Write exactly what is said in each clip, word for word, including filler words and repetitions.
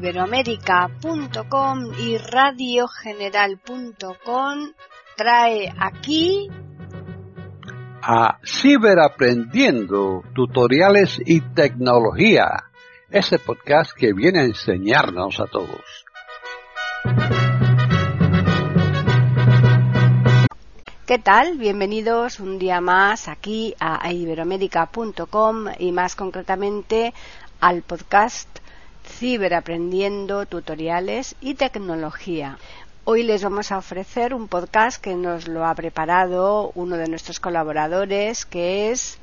iberoamérica punto com y radio general punto com trae aquí a Ciberaprendiendo, tutoriales y tecnología, ese podcast que viene a enseñarnos a todos. ¿Qué tal? Bienvenidos un día más aquí a iberoamérica punto com y más concretamente al podcast Ciberaprendiendo, tutoriales y tecnología. Hoy les vamos a ofrecer un podcast que nos lo ha preparado uno de nuestros colaboradores, que es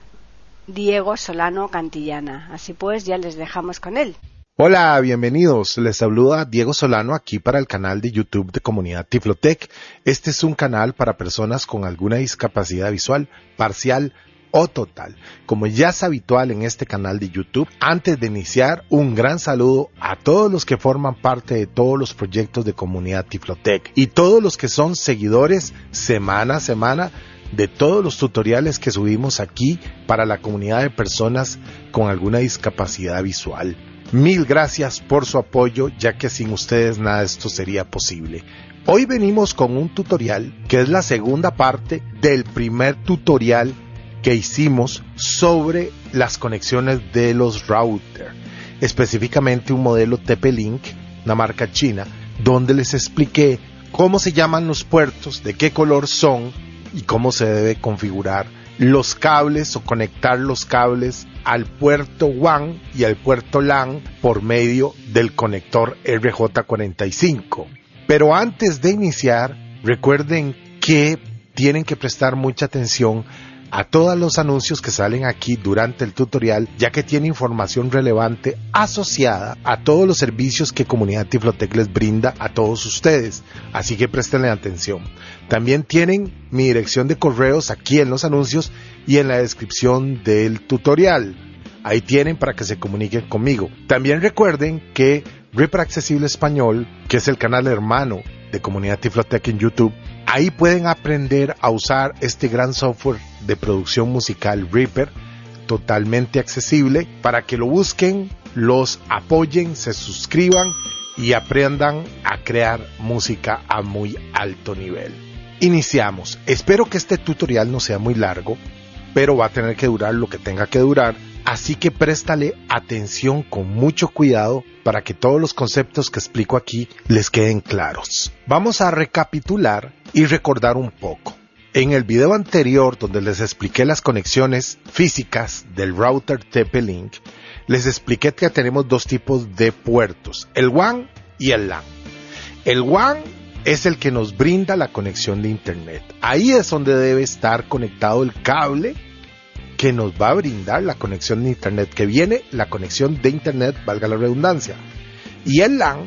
Diego Solano Cantillana. Así pues, ya les dejamos con él. Hola, bienvenidos. Les saluda Diego Solano aquí para el canal de YouTube de Comunidad Tiflotec. Este es un canal para personas con alguna discapacidad visual, parcial o total. Como ya es habitual en este canal de YouTube, antes de iniciar, un gran saludo a todos los que forman parte de todos los proyectos de Comunidad Tiflotec y todos los que son seguidores semana a semana de todos los tutoriales que subimos aquí para la comunidad de personas con alguna discapacidad visual. Mil gracias por su apoyo, ya que sin ustedes nada de esto sería posible. Hoy venimos con un tutorial que es la segunda parte del primer tutorial que hicimos sobre las conexiones de los routers, específicamente un modelo T P-Link, una marca china, donde les expliqué cómo se llaman los puertos, de qué color son y cómo se debe configurar los cables o conectar los cables al puerto W A N y al puerto LAN por medio del conector R J cuarenta y cinco. Pero antes de iniciar, recuerden que tienen que prestar mucha atención a todos los anuncios que salen aquí durante el tutorial, ya que tiene información relevante asociada a todos los servicios que Comunidad Tiflotec les brinda a todos ustedes, así que prestenle atención. También tienen mi dirección de correos aquí en los anuncios y en la descripción del tutorial. Ahí tienen para que se comuniquen conmigo. También recuerden que Reaper Accesible Español, que es el canal hermano de Comunidad Tiflotec en YouTube, ahí pueden aprender a usar este gran software de producción musical Reaper, totalmente accesible, para que lo busquen, los apoyen, se suscriban y aprendan a crear música a muy alto nivel. Iniciamos. Espero que este tutorial no sea muy largo, pero va a tener que durar lo que tenga que durar, así que préstale atención con mucho cuidado para que todos los conceptos que explico aquí les queden claros. Vamos a recapitular y recordar un poco. En el video anterior, donde les expliqué las conexiones físicas del router T P-Link, les expliqué que tenemos dos tipos de puertos, el W A N y el LAN. El W A N es el que nos brinda la conexión de internet. Ahí es donde debe estar conectado el cable que nos va a brindar la conexión de internet, que viene la conexión de internet, valga la redundancia. Y el LAN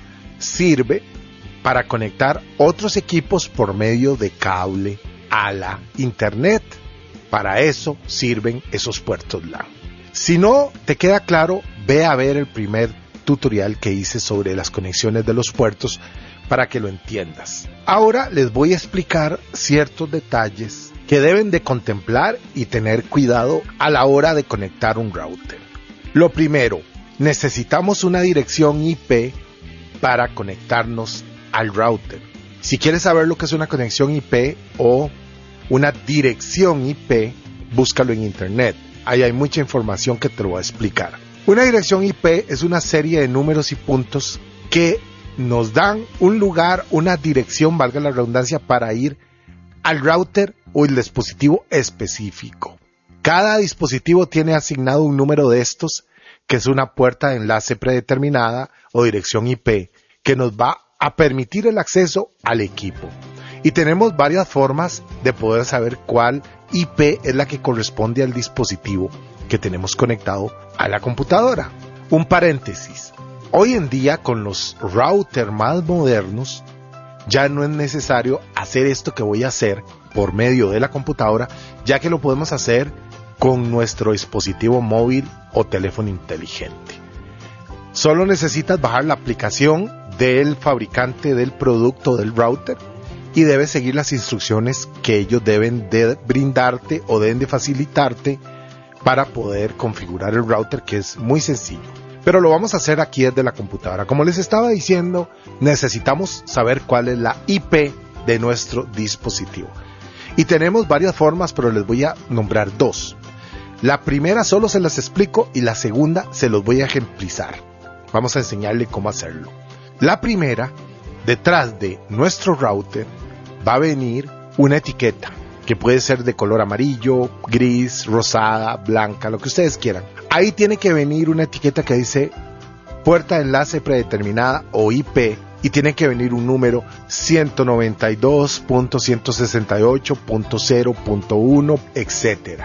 sirve para conectar otros equipos por medio de cable a la internet. Para eso sirven esos puertos LAN. Si no te queda claro, ve a ver el primer tutorial que hice sobre las conexiones de los puertos para que lo entiendas. Ahora les voy a explicar ciertos detalles que deben de contemplar y tener cuidado a la hora de conectar un router. Lo primero, necesitamos una dirección I P para conectarnos al router. Si quieres saber lo que es una conexión I P o una dirección I P, búscalo en internet. Ahí hay mucha información que te lo voy a explicar. Una dirección I P es una serie de números y puntos que nos dan un lugar, una dirección, valga la redundancia, para ir al router o el dispositivo específico. Cada dispositivo tiene asignado un número de estos, que es una puerta de enlace predeterminada o dirección I P, que nos va a permitir el acceso al equipo. Y tenemos varias formas de poder saber cuál I P es la que corresponde al dispositivo que tenemos conectado a la computadora. Un paréntesis. Hoy en día, con los routers más modernos, ya no es necesario hacer esto que voy a hacer por medio de la computadora, ya que lo podemos hacer con nuestro dispositivo móvil o teléfono inteligente. Solo necesitas bajar la aplicación del fabricante del producto del router y debes seguir las instrucciones que ellos deben de brindarte o deben de facilitarte para poder configurar el router, que es muy sencillo. pero lo vamos a hacer aquí desde la computadora. Como les estaba diciendo, necesitamos saber cuál es la I P de nuestro dispositivo. Y tenemos varias formas, pero les voy a nombrar dos. La primera solo se las explico y la segunda se los voy a ejemplizar. Vamos a enseñarle cómo hacerlo. La primera, detrás de nuestro router va a venir una etiqueta que puede ser de color amarillo, gris, rosada, blanca, lo que ustedes quieran. Ahí tiene que venir una etiqueta que dice puerta de enlace predeterminada o I P y tiene que venir un número ciento noventa y dos punto ciento sesenta y ocho punto cero punto uno, etcétera.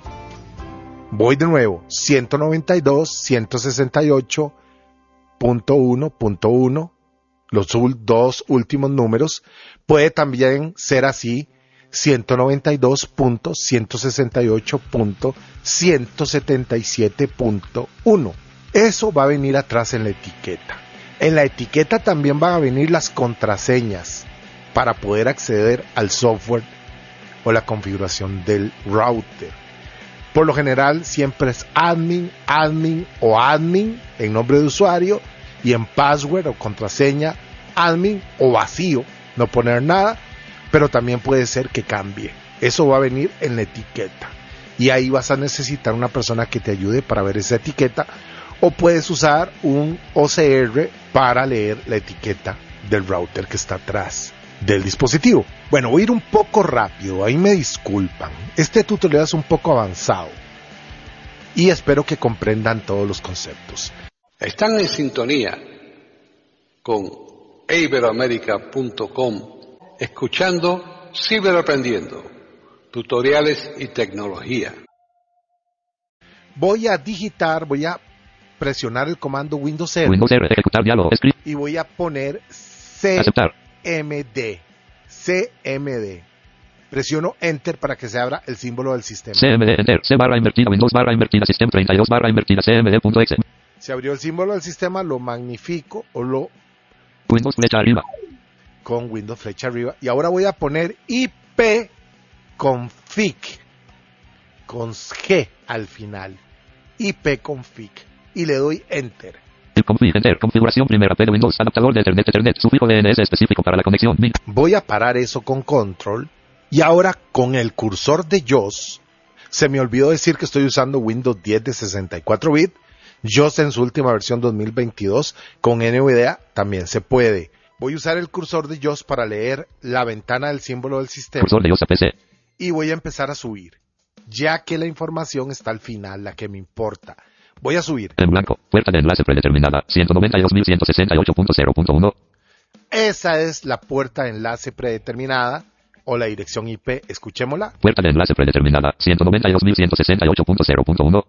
Voy de nuevo, ciento noventa y dos punto ciento sesenta y ocho punto uno punto uno, los dos últimos números. Puede también ser así, ciento noventa y dos punto ciento sesenta y ocho punto ciento setenta y siete punto uno. Eso va a venir atrás en la etiqueta. En la etiqueta también van a venir las contraseñas para poder acceder al software o la configuración del router. Por lo general siempre es admin, admin o admin en nombre de usuario, y en password o contraseña admin o vacío, no poner nada, pero también puede ser que cambie. Eso va a venir en la etiqueta y ahí vas a necesitar una persona que te ayude para ver esa etiqueta, o puedes usar un O C R para leer la etiqueta del router que está atrás del dispositivo. Bueno, voy a ir un poco rápido, ahí me disculpan. Este tutorial es un poco avanzado y espero que comprendan todos los conceptos. Están en sintonía con iberoamerica punto com, escuchando Ciberaprendiendo, tutoriales y tecnología. Voy a digitar, voy a presionar el comando Windows R, Windows R, ejecutar diálogo, script, y voy a poner C M D. C M D. Presiono Enter para que se abra el símbolo del sistema. C M D, Enter, C barra invertida, Windows barra invertida, System treinta y dos barra invertida, C M D punto exe. Se abrió el símbolo del sistema, lo magnifico o lo... Windows flecha arriba. Con Windows flecha arriba. Y ahora voy a poner I P config con G al final. I P config. Y le doy Enter. El config, Enter, configuración primera P de Windows, adaptador de Ethernet, Ethernet, sufijo D N S específico para la conexión. Min. Voy a parar eso con Control. Y ahora con el cursor de J O S, se me olvidó decir que estoy usando Windows diez de sesenta y cuatro bits. J O S en su última versión dos mil veintidós. Con N V D A también se puede. Voy a usar el cursor de J O S para leer la ventana del símbolo del sistema. Cursor de J O S a P C. Y voy a empezar a subir, ya que la información está al final, la que me importa. Voy a subir. En blanco, puerta de enlace predeterminada, ciento noventa y dos mil ciento sesenta y ocho punto cero punto uno. Esa es la puerta de enlace predeterminada o la dirección I P. Escuchémosla. Puerta de enlace predeterminada, ciento noventa y dos mil ciento sesenta y ocho punto cero punto uno.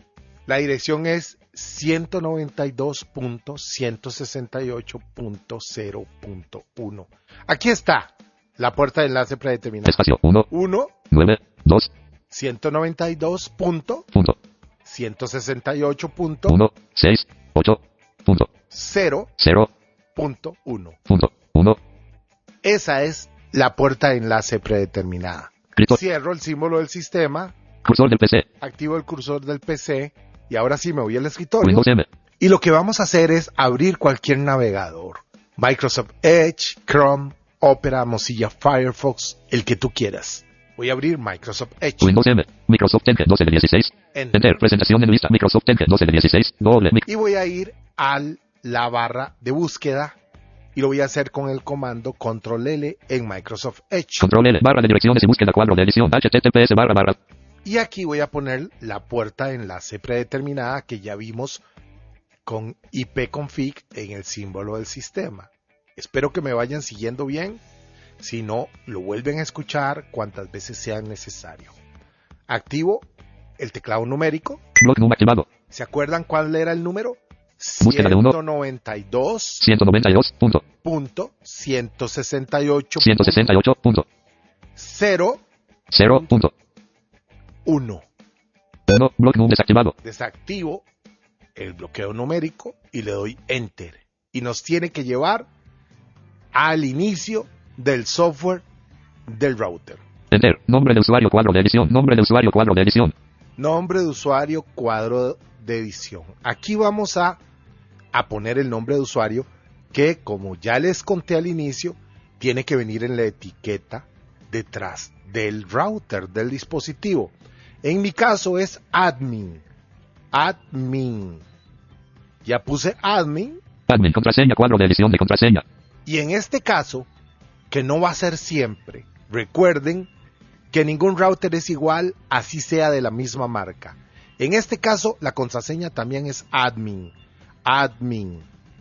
La dirección es ciento noventa y dos punto ciento sesenta y ocho punto cero punto uno. Aquí está la puerta de enlace predeterminada. Espacio uno. uno. nueve. dos. ciento noventa y dos punto ciento sesenta y ocho punto uno. seis. ocho. Punto. cero. cero. Punto uno. Punto. uno. Esa es la puerta de enlace predeterminada. Grito. Cierro el símbolo del sistema. Cursor del P C. Activo el cursor del P C. Y ahora sí me voy al escritorio. Windows M. Y lo que vamos a hacer es abrir cualquier navegador. Microsoft Edge, Chrome, Opera, Mozilla Firefox, el que tú quieras. Voy a abrir Microsoft Edge. Windows M. Microsoft Edge doce de dieciséis. Enter. Enter. Presentación en lista. Microsoft Edge doce de dieciséis. Doble. Mic. Y voy a ir a la barra de búsqueda. Y lo voy a hacer con el comando Control L en Microsoft Edge. Control L. Barra de direcciones y búsqueda cuadro de edición. H T T P S barra barra. Y aquí voy a poner la puerta de enlace predeterminada que ya vimos con I P config en el símbolo del sistema. Espero que me vayan siguiendo bien. Si no, lo vuelven a escuchar cuantas veces sea necesario. Activo el teclado numérico. Block número activado. ¿Se acuerdan cuál era el número? Búsqueda de uno. ciento noventa y dos. ciento noventa y dos. Punto. Punto. ciento sesenta y ocho. ciento sesenta y ocho. Punto. cero. cero. Punto. uno. uno. Block número desactivado. Desactivo el bloqueo numérico y le doy Enter. Y nos tiene que llevar al inicio del software del router. Enter. Nombre de usuario cuadro de edición. Nombre de usuario cuadro de edición. Nombre de usuario cuadro de edición. Aquí vamos a, a poner el nombre de usuario que, como ya les conté al inicio, tiene que venir en la etiqueta detrás del router, del dispositivo. En mi caso es admin. Admin. Ya puse admin. Admin, contraseña, cuadro de edición de contraseña. Y en este caso, que no va a ser siempre, recuerden que ningún router es igual, así sea de la misma marca. En este caso, la contraseña también es admin. Admin.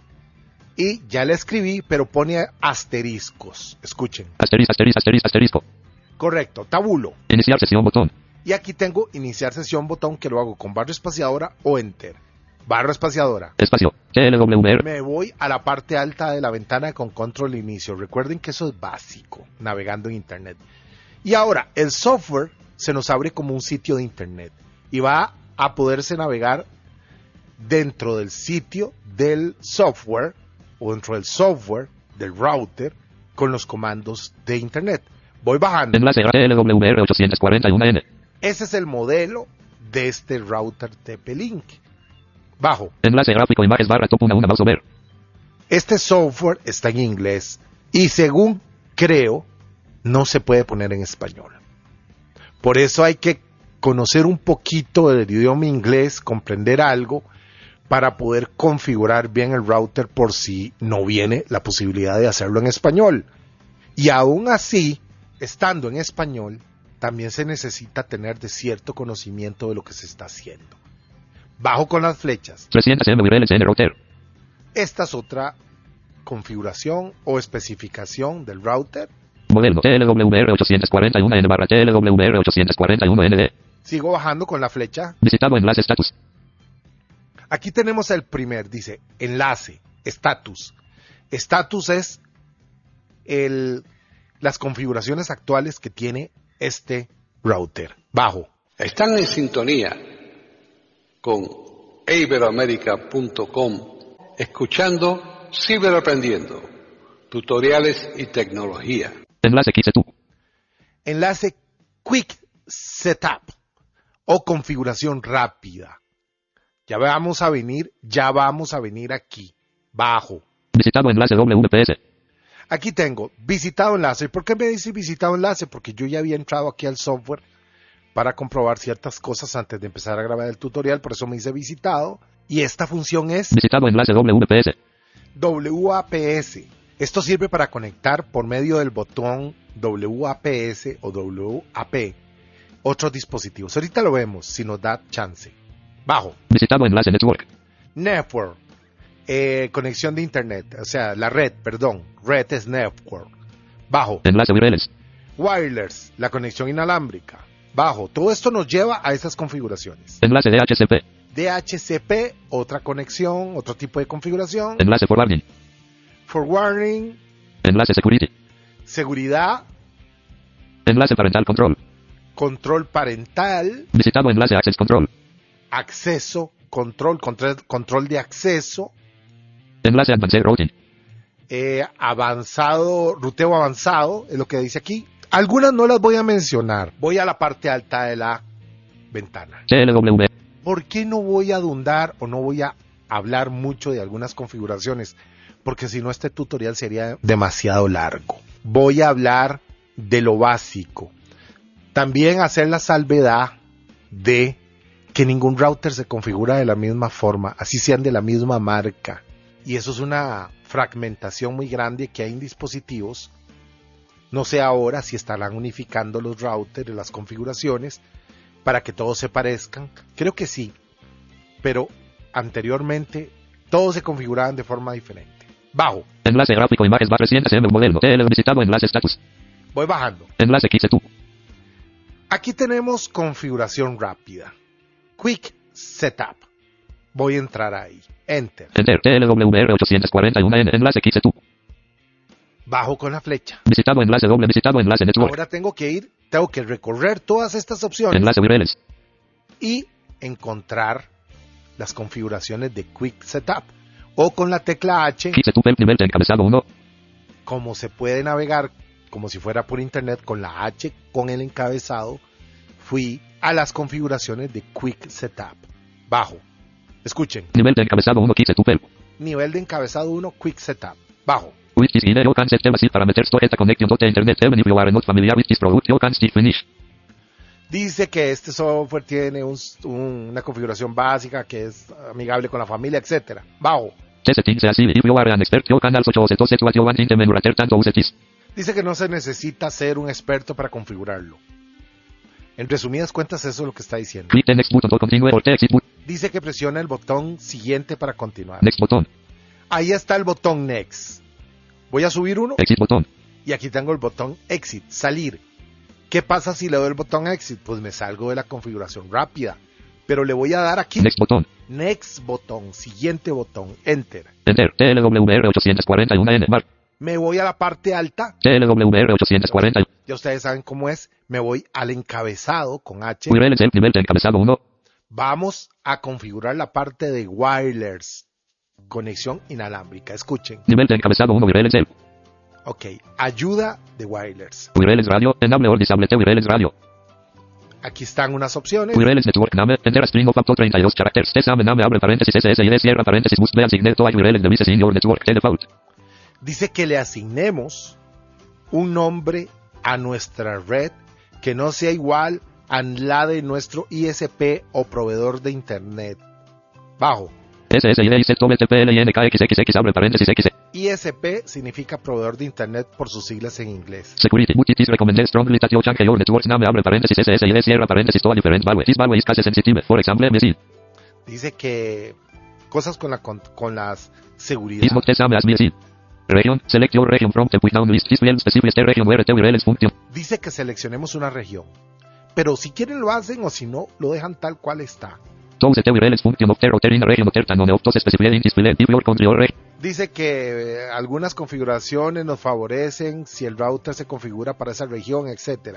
Y ya la escribí, pero pone asteriscos. Escuchen. Asterisco, asterisco, asterisco, asterisco. Correcto, tabulo. Iniciar sesión, botón. Y aquí tengo iniciar sesión, botón, que lo hago con barra espaciadora o enter. Barra espaciadora. Espacio. T L W R. Me voy a la parte alta de la ventana con control inicio. Recuerden que eso es básico, navegando en internet. Y ahora, el software se nos abre como un sitio de internet. Y va a poderse navegar dentro del sitio del software o dentro del software del router con los comandos de internet. Voy bajando. Enlace T L W R ochocientos cuarenta y uno N. Ese es el modelo de este router T P-Link. Bajo. Enlace gráfico imágenes barra top uno mouse over. Este software está en inglés y según creo no se puede poner en español. Por eso hay que conocer un poquito del idioma inglés, comprender algo para poder configurar bien el router por si no viene la posibilidad de hacerlo en español. Y aún así, estando en español, también se necesita tener de cierto conocimiento de lo que se está haciendo. Bajo con las flechas. trescientos M U R Ls en el router. Esta es otra configuración o especificación del router. Modelo T L W R ochocientos cuarenta y uno N barra T L W R ochocientos cuarenta y uno N D. Sigo bajando con la flecha. Visitado enlace status. Aquí tenemos el primer, dice enlace, status. Status es el, las configuraciones actuales que tiene este router. Bajo. Están en sintonía con iberoamerica punto com, escuchando Ciberaprendiendo, tutoriales y tecnología. Enlace Quick Setup. Enlace Quick Setup o configuración rápida. Ya vamos a venir, ya vamos a venir aquí, bajo. Visitado enlace W P S. Aquí tengo visitado enlace. ¿Por qué me dice visitado enlace? Porque yo ya había entrado aquí al software para comprobar ciertas cosas antes de empezar a grabar el tutorial, por eso me dice visitado. Y esta función es visitado enlace W P S. W A P S. Esto sirve para conectar por medio del botón W A P S o W A P otros dispositivos. Ahorita lo vemos si nos da chance. Bajo. Visitado enlace network. Network. Eh, conexión de internet. O sea, la red, perdón. Red es network. Bajo. Enlace wireless. Wireless. La conexión inalámbrica. Bajo. Todo esto nos lleva a esas configuraciones. Enlace D H C P. D H C P, otra conexión, otro tipo de configuración. Enlace forwarding. Forwarding. Enlace security. Seguridad. Enlace parental control. Control parental. Visitado enlace access control. Acceso, control, control, control de acceso. Enlace advanced routing. Eh, avanzado, ruteo avanzado, es lo que dice aquí. Algunas no las voy a mencionar. Voy a la parte alta de la ventana. T L W. ¿Por qué no voy a abundar o no voy a hablar mucho de algunas configuraciones? Porque si no este tutorial sería demasiado largo. Voy a hablar de lo básico. También hacer la salvedad de que ningún router se configura de la misma forma, así sean de la misma marca. Y eso es una fragmentación muy grande que hay en dispositivos. No sé ahora si estarán unificando los routers, las configuraciones, para que todos se parezcan. Creo que sí, pero anteriormente todos se configuraban de forma diferente. Bajo. Enlace gráfico imágenes más recientes en el modelo T L visitado enlace status. Voy bajando. Enlace Quick Setup. Aquí tenemos configuración rápida. Quick Setup. Voy a entrar ahí. Enter. Enter. T L W R ochocientos cuarenta y uno N. Enlace Quick Setup. Bajo con la flecha. Visitado enlace doble. Visitado enlace network. Ahora tengo que ir, tengo que recorrer todas estas opciones. Enlace wireless. Y encontrar las configuraciones de Quick Setup. O con la tecla H. Quick Setup el nivel de encabezado uno. Como se puede navegar como si fuera por internet con la H con el encabezado, fui a las configuraciones de Quick Setup. Bajo. Escuchen. Nivel de encabezado uno, Quick Setup. Nivel de encabezado uno, Quick Setup. Bajo. With this video can set them así parameters to get a connection to the internet even if you are not familiar with this product you can still finish. Dice que este software tiene un, un, una configuración básica que es amigable con la familia, etcétera. Bajo. The settings así if you are an expert you can also choose to set what you want in the menu rather than to use this. Dice que no se necesita ser un experto para configurarlo. En resumidas cuentas, eso es lo que está diciendo. Click the next button to continue or the exit button. Dice que presiona el botón siguiente para continuar. Next button. Ahí está el botón Next. Voy a subir uno. Exit button. Y aquí tengo el botón Exit, salir. ¿Qué pasa si le doy el botón Exit? Pues me salgo de la configuración rápida. Pero le voy a dar aquí. Next button. Next botón, siguiente botón, Enter. Enter. T L W R ochocientos cuarenta y uno N. Mark. Me voy a la parte alta. T L W R ochocientos cuarenta. Ya ustedes saben cómo es. Me voy al encabezado con H. U R L nivel de encabezado uno. Vamos a configurar la parte de wireless. Conexión inalámbrica. Escuchen. Nivel de encabezado uno. U R L self. Ok. Ayuda de wireless. U R L radio. Enable or disable the U R L radio. Aquí están unas opciones. U R L network name. Enter a string of up to treinta y dos characters. Exame name abre paréntesis S S I D cierra paréntesis must be assigned to a U R L devices in your network. The default. Dice que le asignemos un nombre a nuestra red que no sea igual a la de nuestro I S P o proveedor de internet. Bajo. S S I D I Z T P L I N K X X X abre paréntesis X. I S P significa proveedor de internet por sus siglas en inglés. Security. But it is recommended strongly that you change your network name abre paréntesis S S I D cierra paréntesis to a different value. This value is case sensitive. For example, M S I. Dice que cosas con la con, con las seguridad. This not exame as M S I. Region. Select your region from the push down list. This will specify the region where the U R L function. Dice que seleccionemos una región. Pero si quieren lo hacen o si no, lo dejan tal cual está. Choose the U R L function of the router in a region of certain of those specified in display if your country or region. Dice que eh, algunas configuraciones nos favorecen si el router se configura para esa región, etcétera.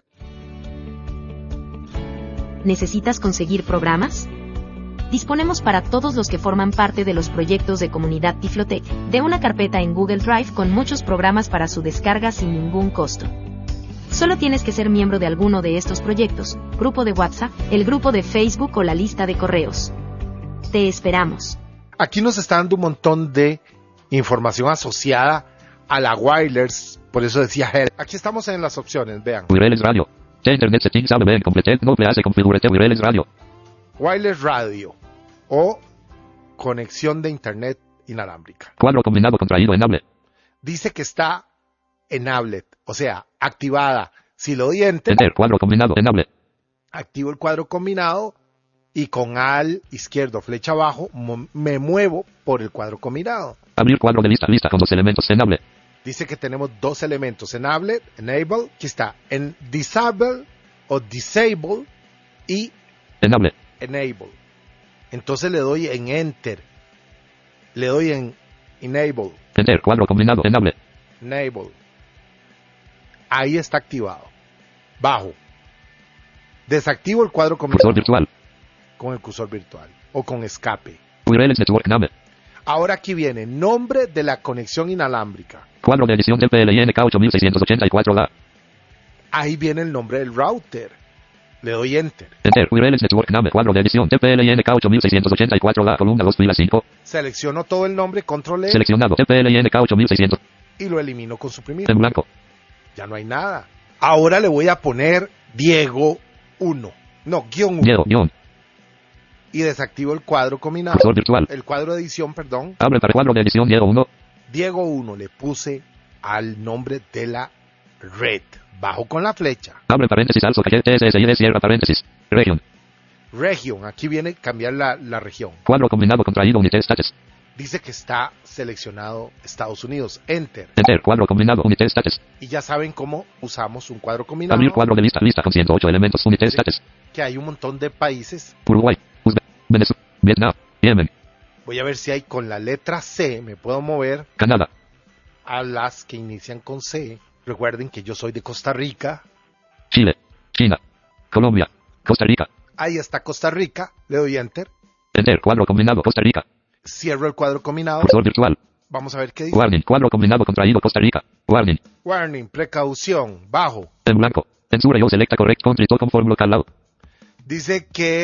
¿Necesitas conseguir programas? Disponemos para todos los que forman parte de los proyectos de Comunidad Tiflotec, de una carpeta en Google Drive con muchos programas para su descarga sin ningún costo. Solo tienes que ser miembro de alguno de estos proyectos, grupo de WhatsApp, el grupo de Facebook o la lista de correos. Te esperamos. Aquí nos está dando un montón de información asociada a la wireless, por eso decía Help. Aquí estamos en las opciones, vean. U R L radio. The internet settings have been completed. No please configure the U R L radio. Wireless radio o conexión de internet inalámbrica. Cuadro combinado contraído enable. Dice que está enabled, o sea, activada. Si lo doy enter, Enter. Cuadro combinado enable. activo el cuadro combinado y con al izquierdo, flecha abajo, mo- me muevo por el cuadro combinado. Abrir cuadro de lista. Lista con dos elementos enable. Dice que tenemos dos elementos, enabled, enable, aquí está, en disable o disable y Enable. enable. Entonces le doy en enter, le doy en enable, Enter. Cuadro combinado enable. enable. Ahí está activado. Bajo. Desactivo el cuadro Cursor combinado virtual. con el cursor virtual o con escape. U R L network name. Ahora aquí viene nombre de la conexión inalámbrica. Cuadro de edición del P L I N K ocho mil seiscientos ochenta y cuatro la. Ahí viene el nombre del router. Le doy enter. Enter. U R L network name. Cuadro de edición del P L I N K ocho mil seiscientos ochenta y cuatro la. Columna dos fila cinco. Selecciono todo el nombre, control E Seleccionado. T P L I N K ocho mil seiscientos. y lo elimino con suprimir. En blanco. Ya no hay nada. Ahora le voy a poner Diego uno. No, guión uno. Diego. Guión. Y desactivo el cuadro combinado. Cursor virtual. El cuadro de edición, perdón. Abre para cuadro de edición Diego uno. Diego uno le puse al nombre de la red. Bajo con la flecha. Abre paréntesis alzo calle T S S I D cierra paréntesis. Region. Región. Aquí viene cambiar la, la región. Cuadro combinado contraído United States. Dice que está seleccionado Estados Unidos. Enter. Enter. Cuadro combinado United States. Y ya saben cómo usamos un cuadro combinado. Abrir cuadro de lista. Lista con ciento ocho elementos. United States. Que hay un montón de países. Uruguay. Uzbek. Venezuela. Vietnam. Yemen. Voy a ver si hay con la letra C. Me puedo mover Canadá. a las que inician con C. Recuerden que yo soy de Costa Rica. Chile. China. Colombia. Costa Rica. Ahí está Costa Rica. Le doy enter. Enter. Cuadro combinado Costa Rica. Cierro el cuadro combinado. Cursor virtual. Vamos a ver qué dice. Warning. Cuadro combinado contraído Costa Rica. Warning. Warning. Precaución. Bajo. En blanco. Censura yo selecta correct country to conform local law. Dice que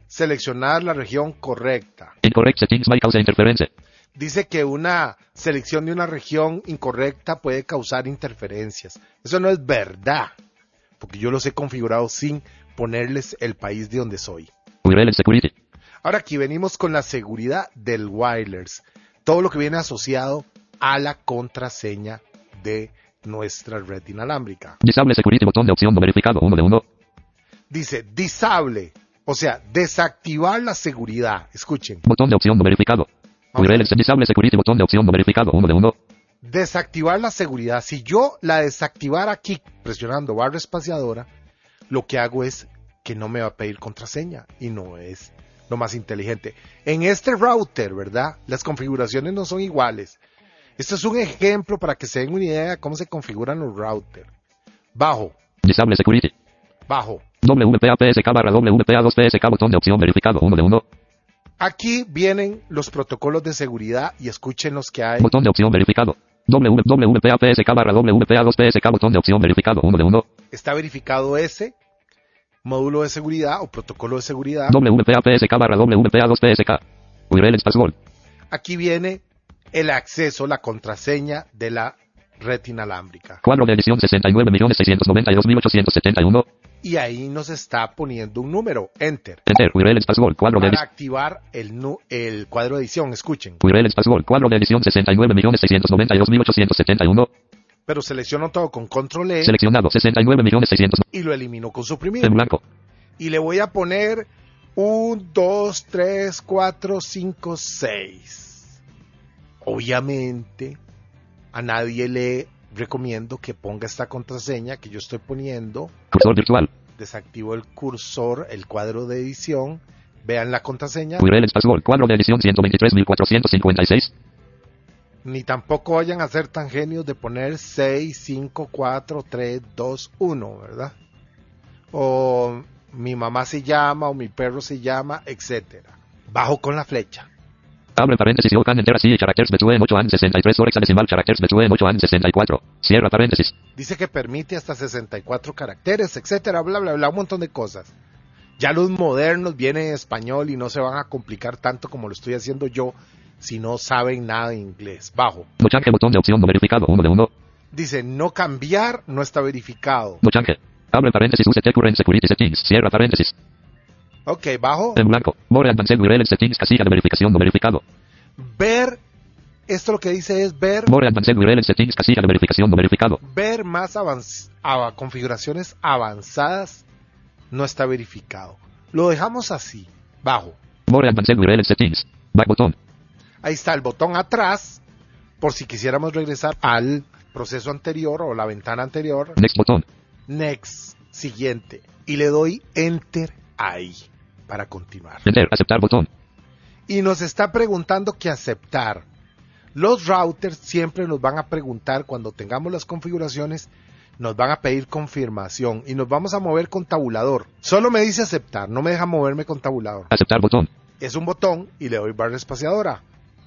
seleccionar la región correcta. Incorrect settings may cause interference. Dice que una selección de una región incorrecta puede causar interferencias. Eso no es verdad, porque yo los he configurado sin ponerles el país de donde soy. U R L security. Ahora aquí venimos con la seguridad del wireless. Todo lo que viene asociado a la contraseña de nuestra red inalámbrica. Disable security, botón de opción no verificado, uno de uno. Dice disable, o sea, desactivar la seguridad. Escuchen. Botón de opción no verificado. U R L disable security, botón de opción no verificado, uno de uno. Desactivar la seguridad. Si yo la desactivara aquí presionando barra espaciadora, lo que hago es que no me va a pedir contraseña y no es lo más inteligente. En este router, ¿verdad? Las configuraciones no son iguales. Esto es un ejemplo para que se den una idea de cómo se configuran los routers. Bajo. Disable security. Bajo. W P A P S K barra W P A dos P S K, botón de opción verificado, uno de uno. Aquí vienen los protocolos de seguridad y escuchen los que hay. Botón de opción verificado. W P A P S K barra W P A dos P S K, botón de opción verificado, uno de uno. Está verificado ese módulo de seguridad o protocolo de seguridad. W P A P S K barra W P A dos P S K. U R L password. Aquí viene el acceso, la contraseña de la red inalámbrica. Cuadro de edición sesenta y nueve millones seiscientos noventa y dos mil ochocientos setenta y uno. Y ahí nos está poniendo un número. Enter. Enter. U R L password. Cuadro de Para activar el, nu el cuadro de edición. Escuchen. U R L password. Cuadro de edición sesenta y nueve millones seiscientos noventa y dos mil ochocientos setenta y uno. Pero selecciono todo con control E. Seleccionado sesenta y nueve millones seiscientos. Y lo elimino con suprimir. En blanco. Y le voy a poner uno, dos, tres, cuatro, cinco, seis. Obviamente, a nadie le recomiendo que ponga esta contraseña que yo estoy poniendo. Cursor virtual. Desactivo el cursor, el cuadro de edición. Vean la contraseña. U R L password. Cuadro de edición ciento veintitrés mil cuatrocientos cincuenta y seis. Ni tampoco vayan a ser tan genios de poner seis, cinco, cuatro, tres, dos, uno, ¿verdad? O mi mamá se llama, o mi perro se llama, etcétera. Bajo con la flecha. Abre paréntesis y can enter así characters between ocho and sesenta y tres or hexadecimal characters between ocho and sesenta y cuatro. Cierra paréntesis. Dice que permite hasta sesenta y cuatro caracteres, etcétera, bla, bla, bla, un montón de cosas. Ya los modernos vienen en español y no se van a complicar tanto como lo estoy haciendo yo si no saben nada de inglés. Bajo. No change, botón de opción no verificado, uno de uno. Dice no cambiar, no está verificado. No change. Abre paréntesis, use current security settings. Cierra paréntesis. Ok, bajo. En blanco. More advanced U R L settings, casilla de verificación no verificado. Ver, esto lo que dice es ver. More advanced U R L settings, casilla de verificación no verificado. Ver más avanz, a, configuraciones avanzadas no está verificado. Lo dejamos así, bajo. More advanced U R L settings. Back botón. Ahí está el botón atrás, por si quisiéramos regresar al proceso anterior o la ventana anterior. Next botón. Next, siguiente. Y le doy Enter ahí para continuar. Enter, aceptar botón. Y nos está preguntando qué aceptar. Los routers siempre nos van a preguntar cuando tengamos las configuraciones, nos van a pedir confirmación y nos vamos a mover con tabulador. Solo me dice aceptar, no me deja moverme con tabulador. Aceptar botón. Es un botón y le doy barra espaciadora.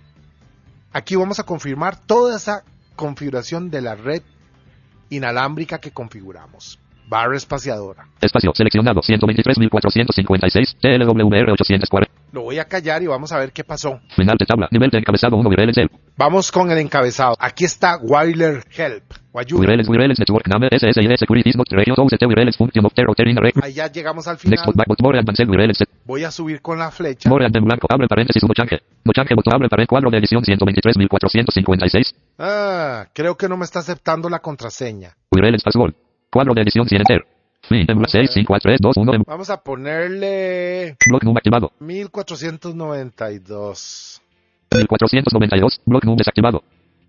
Aquí vamos a confirmar toda esa configuración de la red inalámbrica que configuramos. Barra espaciadora. Espacio seleccionado ciento veintitrés mil cuatrocientos cincuenta y seis T L W R ochocientos cuarenta. Lo voy a callar y vamos a ver qué pasó. Final de tabla. Nivel de encabezado uno. U R L help. Vamos con el encabezado. Aquí está Wireless Help. O ayuda. U R L U R L Network Name S S I D Security is not region O S T U R L Function of Terror Terrain Array. Ahí ya llegamos al final. Next back more advanced U R L set. Voy a subir con la flecha. More en blanco. Abre paréntesis uno change. No change botón. Abre paréntesis cuadro de edición ciento veintitrés mil cuatrocientos cincuenta y seis. Ah, creo que no me está aceptando la contraseña. U R L password. Cuadro de edición cien enter. Fin. seis cinco cuatro tres dos uno. Vamos a ponerle block num activado. mil cuatrocientos noventa y dos. mil cuatrocientos noventa y dos. Block num desactivado.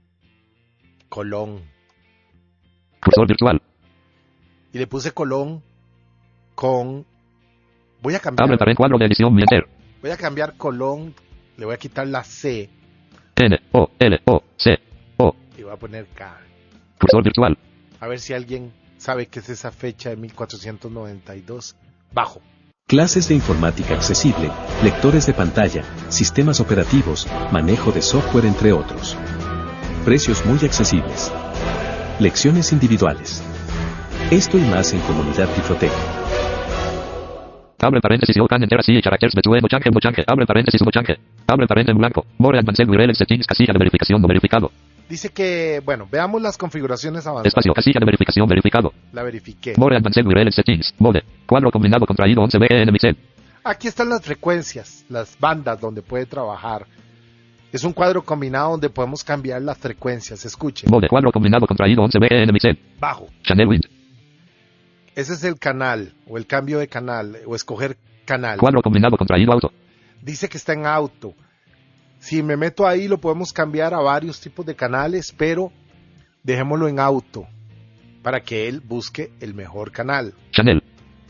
Colón. Cursor virtual. Y le puse colón con. Voy a cambiar. Abre paréntesis cuadro de edición enter. Voy a cambiar colón. Le voy a quitar la C. N O L O C O. Y voy a poner K. Cursor virtual. A ver si alguien sabe qué es esa fecha de mil cuatrocientos noventa y dos. Bajo. Clases de informática accesible, lectores de pantalla, sistemas operativos, manejo de software entre otros. Precios muy accesibles. Lecciones individuales. Esto y más en Comunidad Tiflotec. Abre paréntesis y open entera y characters between bochange bochange. Abre paréntesis bochange. Abre paréntesis en blanco. More advanced U R L settings casilla de verificación no verificado. Dice que, bueno, veamos las configuraciones avanzadas. Espacio casilla de verificación verificado. La verifiqué. More advanced U R L settings. Mode. Cuadro combinado contraído once B N Mixel. Aquí están las frecuencias, las bandas donde puede trabajar. Es un cuadro combinado donde podemos cambiar las frecuencias. Escuche. Mode. Cuadro combinado contraído once B N Mixel. Bajo. Channel Wind. Ese es el canal, o el cambio de canal, o escoger canal. Cuadro combinado contraído auto. Dice que está en auto. Si me meto ahí lo podemos cambiar a varios tipos de canales, pero dejémoslo en auto para que él busque el mejor canal. Channel.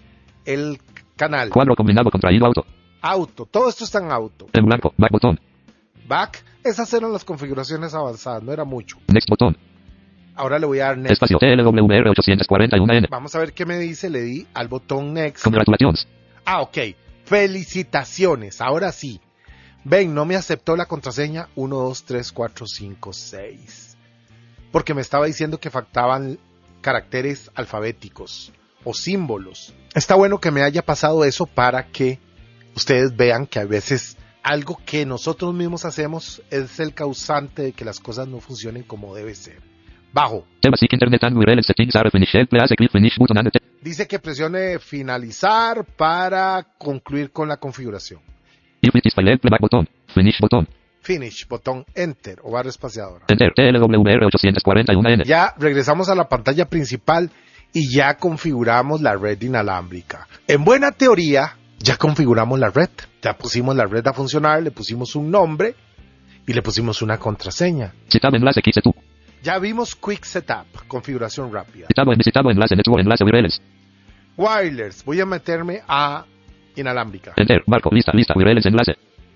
El canal. Cuadro combinado contraído auto. Auto. Todo esto está en auto. En blanco. Back botón. Back. Esas eran las configuraciones avanzadas. No era mucho. Next botón. Ahora le voy a dar Next. Espacio T L W R ochocientos cuarenta y uno N. Vamos a ver qué me dice. Le di al botón Next. Congratulations. Ah, ok. Felicitaciones. Ahora sí. Ven, no me aceptó la contraseña uno, dos, tres, cuatro, cinco, seis. Porque me estaba diciendo que faltaban caracteres alfabéticos o símbolos. Está bueno que me haya pasado eso para que ustedes vean que a veces algo que nosotros mismos hacemos es el causante de que las cosas no funcionen como debe ser. Bajo. Basic Internet and U R L settings are finished. Please click finish button and Dice que presione finalizar para concluir con la configuración. If it is failed, back button. Finish button. Finish, botón Enter o barra espaciadora. Enter T L W R ochocientos cuarenta y uno N. Ya regresamos a la pantalla principal y ya configuramos la red inalámbrica. En buena teoría, ya configuramos la red. Ya pusimos la red a funcionar, le pusimos un nombre y le pusimos una contraseña. Citado enlace X two. Ya vimos Quick Setup, configuración rápida. Citado, visitado enlace Network, enlace U R Ls. Wireless, voy a meterme a inalámbrica. Enter, marco, lista, lista, U R Ls, enlace.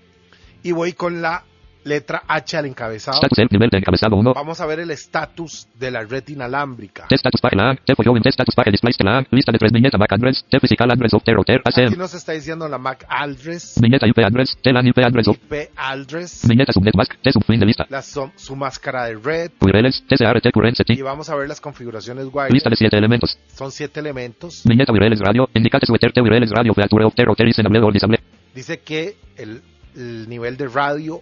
Y voy con la letra H al encabezado. Status help, nivel de encabezado uno. Vamos a ver el estatus de la red inalámbrica. Test status page lag, T F O status page display lag, lista de tres viñeta M A C address, T physical address of the router, A C M. Aquí nos está diciendo la M A C address. Viñeta I P address, T LAN I P address of. I P address. Viñeta subnet mask, T subfin de lista. La su, su máscara de red. U R Ls, T C R T current setting. Y vamos a ver las configuraciones wireless. Lista de siete elementos. Son siete elementos. Viñeta U R Ls radio, indicate sueter T U R Ls radio feature of the router is enabled or disabled. Dice que el, el nivel de radio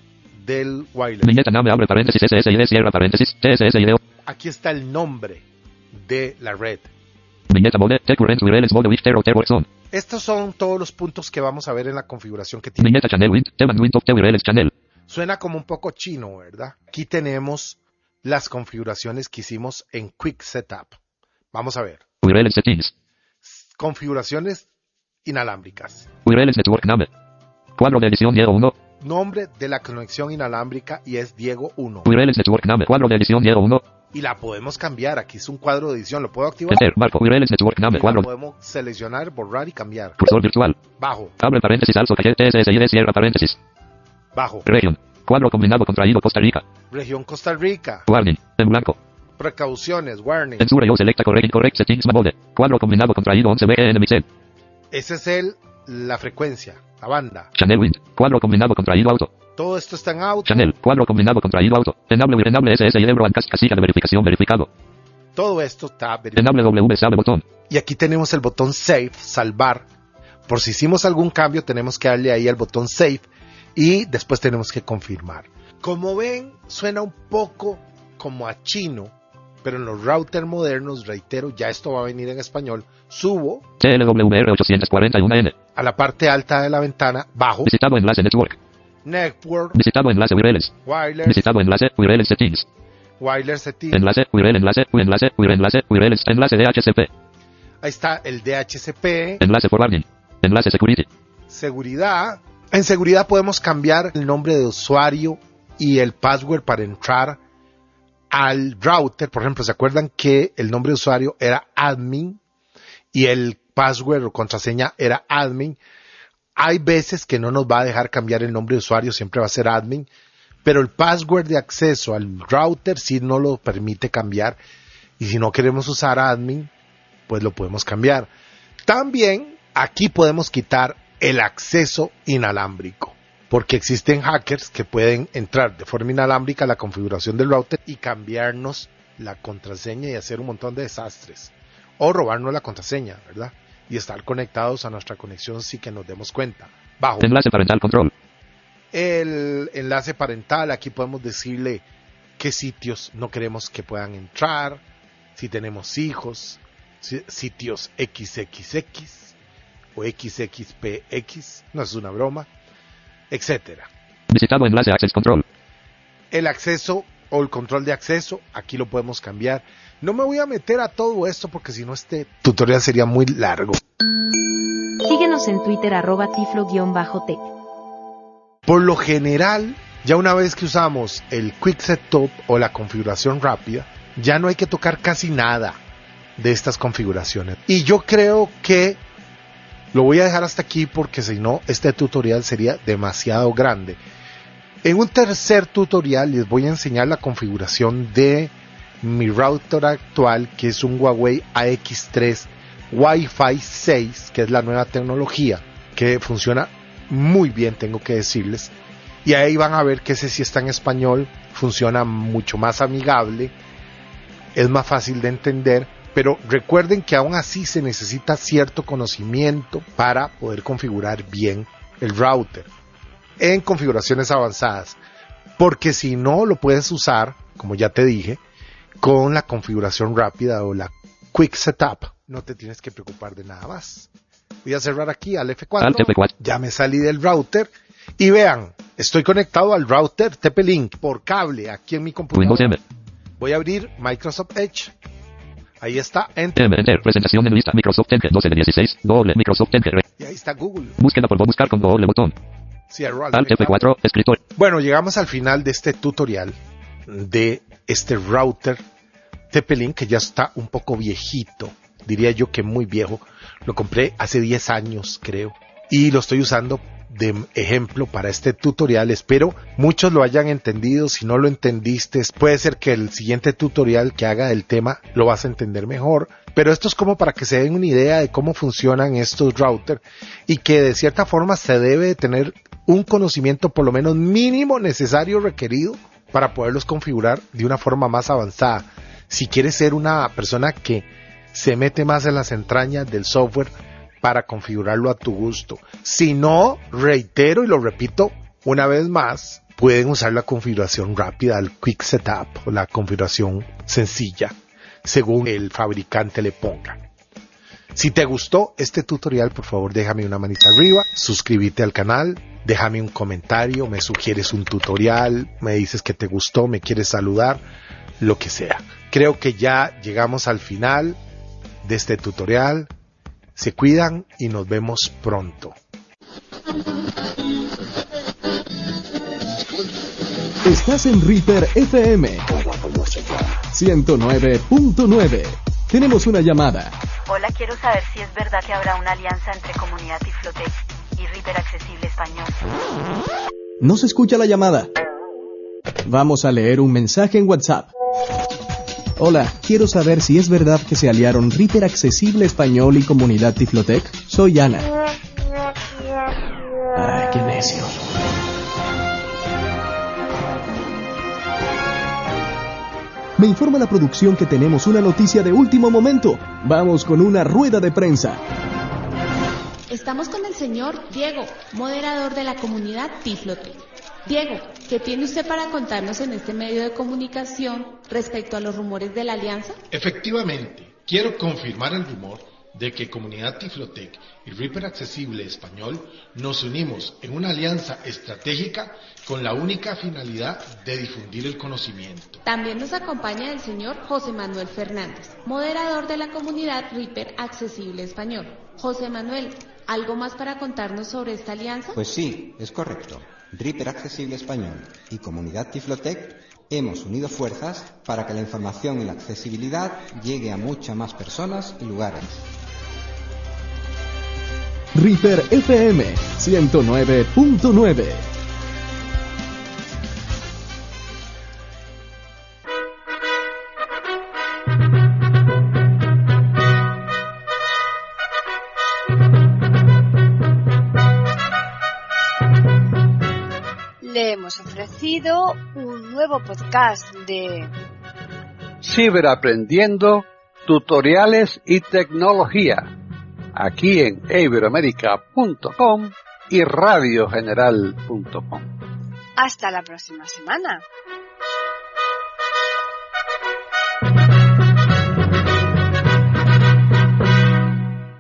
del wireless. Viñeta name abre paréntesis S S I D cierra paréntesis T S S I D. Aquí está el nombre de la red. Viñeta mode T current U R Ls mode with the router works on. Estos son todos los puntos que vamos a ver en la configuración que tiene. Viñeta channel wind T bandwidth of the U R Ls channel. Suena como un poco chino, ¿verdad? Aquí tenemos las configuraciones que hicimos en Quick Setup. Vamos a ver. U R L settings. Configuraciones inalámbricas. U R Ls network name. Cuadro de edición Diego uno. Nombre de la conexión inalámbrica y es Diego uno. U R Ls network name. Cuadro de edición Diego uno. Y la podemos cambiar. Aquí es un cuadro de edición. ¿Lo puedo activar? Enter, marco, U R Ls network name. Y Cuadro. la podemos seleccionar, borrar y cambiar. Cursor virtual. Bajo. Abre paréntesis alzo calle T S S I D cierra paréntesis. Bajo. Region. Cuadro combinado contraído Costa Rica. Región Costa Rica. Warning. En blanco. Precauciones. Warning. Censura yo selecta correct incorrect settings mode. Cuadro combinado contraído once B N Mixel. Ese es el, la frecuencia, la banda. Channel wind. Cuadro combinado contraído auto. Todo esto está en auto. Channel. Cuadro combinado contraído auto. Enable enable S S I D broadcast casilla de verificación verificado. Todo esto está verificado. Enable W save botón. Y aquí tenemos el botón Save, salvar. Por si hicimos algún cambio, tenemos que darle ahí al botón Save. Y después tenemos que confirmar. Como ven, suena un poco como a chino. Pero en los routers modernos, reitero, ya esto va a venir en español. Subo T L W R ochocientos cuarenta y uno N. a la parte alta de la ventana, bajo. Visitado enlace network. Network. Visitado enlace U R Ls. Wireless. Visitado enlace U R L settings. Wireless settings. Enlace U R L enlace U enlace U R L enlace U R Ls enlace D H C P. Ahí está el D H C P. Enlace forwarding. Enlace security. Seguridad. En seguridad podemos cambiar el nombre de usuario y el password para entrar al router. Por ejemplo, ¿se acuerdan que el nombre de usuario era admin y el password o contraseña era admin? Hay veces que no nos va a dejar cambiar el nombre de usuario, siempre va a ser admin, pero el password de acceso al router sí no lo permite cambiar, y si no queremos usar admin, pues lo podemos cambiar. También aquí podemos quitar el acceso inalámbrico, porque existen hackers que pueden entrar de forma inalámbrica a la configuración del router y cambiarnos la contraseña y hacer un montón de desastres, o robarnos la contraseña, ¿verdad? y estar conectados a nuestra conexión sin que nos demos cuenta. Bajo Enlace parental control. el enlace parental, aquí podemos decirle qué sitios no queremos que puedan entrar, si tenemos hijos, si- sitios equis equis equis o equis equis pe equis, no es una broma, etcétera. Visitado enlace access control. El acceso o el control de acceso, aquí lo podemos cambiar. No me voy a meter a todo esto porque si no este tutorial sería muy largo. Síguenos en Twitter arroba tiflo-tech. Por lo general, ya una vez que usamos el Quick Setup o la configuración rápida, ya no hay que tocar casi nada de estas configuraciones. Y yo creo que lo voy a dejar hasta aquí porque si no, este tutorial sería demasiado grande. En un tercer tutorial les voy a enseñar la configuración de mi router actual, que es un Huawei A X tres Wi-Fi seis, que es la nueva tecnología, que funciona muy bien, tengo que decirles. Y ahí van a ver que ese sí está en español, funciona mucho más amigable, es más fácil de entender, pero recuerden que aún así se necesita cierto conocimiento para poder configurar bien el router en configuraciones avanzadas, porque si no lo puedes usar, como ya te dije, con la configuración rápida o la Quick Setup, no te tienes que preocupar de nada más. Voy a cerrar aquí al F cuatro, Alt F cuatro. ya me salí del router y vean, estoy conectado al router T P-Link por cable aquí en mi Windows computadora. M. Voy a abrir Microsoft Edge, ahí está, enter, M. Enter. Presentación en lista. Microsoft Edge doce de dieciséis. Doble. Microsoft Edge. y ahí está Google. Búsqueda por buscar con doble botón. Cierro al Alt F F cuatro. Escritor. Bueno, llegamos al final de este tutorial de este router T P-Link que ya está un poco viejito, diría yo que muy viejo. Lo compré hace diez años, creo, y lo estoy usando de ejemplo para este tutorial. Espero muchos lo hayan entendido. Si no lo entendiste, puede ser que el siguiente tutorial que haga del tema lo vas a entender mejor, pero esto es como para que se den una idea de cómo funcionan estos routers y que de cierta forma se debe tener un conocimiento por lo menos mínimo necesario requerido para poderlos configurar de una forma más avanzada. Si quieres ser una persona que se mete más en las entrañas del software para configurarlo a tu gusto. Si no, reitero y lo repito una vez más, pueden usar la configuración rápida, el Quick Setup o la configuración sencilla, según el fabricante le ponga. Si te gustó este tutorial, por favor déjame una manita arriba, suscríbete al canal, déjame un comentario, me sugieres un tutorial, me dices que te gustó, me quieres saludar, lo que sea. Creo que ya llegamos al final de este tutorial. Se cuidan y nos vemos pronto. Estás en Reaper F M ciento nueve punto nueve. Tenemos una llamada. Hola, quiero saber si es verdad que habrá una alianza entre Comunidad Tiflotech y Reaper Accesible Español. No se escucha la llamada. Vamos a leer un mensaje en WhatsApp. Hola, quiero saber si es verdad que se aliaron Reaper Accesible Español y Comunidad Tiflotech. Soy Ana. Ay, qué necio. Me informa la producción que tenemos una noticia de último momento. Vamos con una rueda de prensa. Estamos con el señor Diego, moderador de la comunidad Tiflotech. Diego, ¿qué tiene usted para contarnos en este medio de comunicación respecto a los rumores de la alianza? Efectivamente, quiero confirmar el rumor de que Comunidad Tiflotech y Reaper Accesible Español nos unimos en una alianza estratégica con la única finalidad de difundir el conocimiento. También nos acompaña el señor José Manuel Fernández, moderador de la comunidad Reaper Accesible Español. José Manuel, ¿algo más para contarnos sobre esta alianza? Pues sí, es correcto. Reaper Accesible Español y Comunidad Tiflotech hemos unido fuerzas para que la información y la accesibilidad llegue a muchas más personas y lugares. Reaper F M ciento nueve punto nueve. Le hemos ofrecido un nuevo podcast de Ciberaprendiendo, tutoriales y tecnología. aquí en iberoamerica punto com y radio general punto com. Hasta la próxima semana.